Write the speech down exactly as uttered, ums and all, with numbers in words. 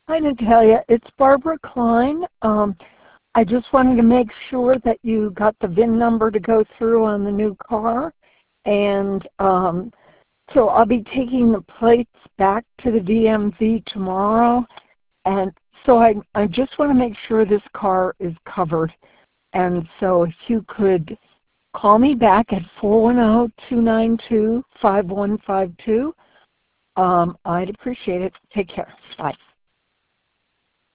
Hi, Natalia. It's Barbara Klein. Um, I just wanted to make sure that you got the V I N number to go through on the new car. And um, so I'll be taking the plates back to the D M V tomorrow. And so I, I just want to make sure this car is covered. And so if you could call me back at four one zero, two nine two, five one five two, um, I'd appreciate it. Take care. Bye.